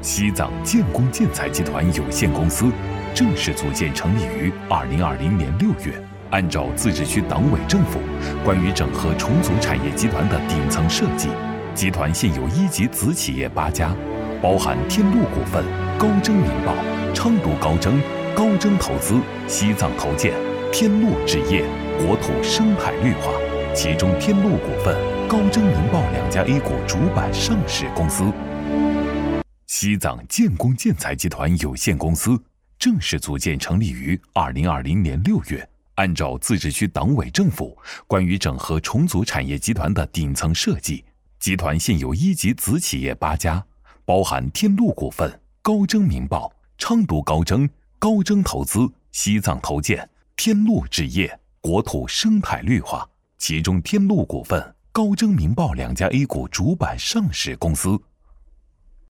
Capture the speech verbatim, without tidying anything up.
西藏建工建材集团有限公司正式组建成立于二零二零年六月。按照自治区党委政府关于整合重组产业集团的顶层设计，集团现有一级子企业八家，包含天路股份、高征民报、昌都高征、高征投资、西藏投建、天路置业、国土生态绿化。其中天路股份、高征民报两家 A 股主板上市公司。西藏建工建材集团有限公司正式组建成立于二零二零年六月。按照自治区党委政府关于整合重组产业集团的顶层设计，集团现有一级子企业八家，包含天路股份、高征民报、昌都高征、高征投资、西藏投建、天路置业、国土生态绿化。其中天路股份、高征民报两家 A 股主板上市公司。